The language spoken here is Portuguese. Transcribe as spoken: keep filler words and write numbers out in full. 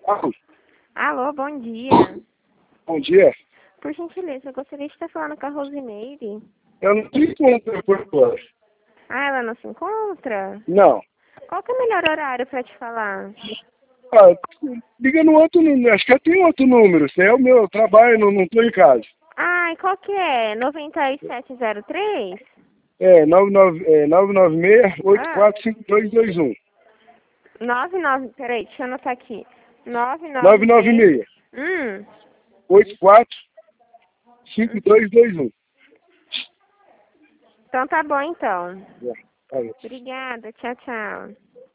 Alô, Alô, bom dia. bom dia. Por gentileza, eu gostaria de estar falando com a Rosimeire. Eu não te encontro por agora. Ah, ela não se encontra? Não. Qual que é o melhor horário para te falar? Ah, liga no outro número. Acho que tem outro número. Esse é o meu trabalho, não, não tô em casa. Ah, e qual que é? noventa e sete zero três? É, nove nove é, nove nove seis, oito Ah, quatro cinco dois dois um. nove nove, peraí, deixa eu anotar aqui. nove nove nove nove seis. seis, Hum, oito quatro cinco hum. dois dois um. Então tá bom então. É, aí. Obrigada, tchau, tchau.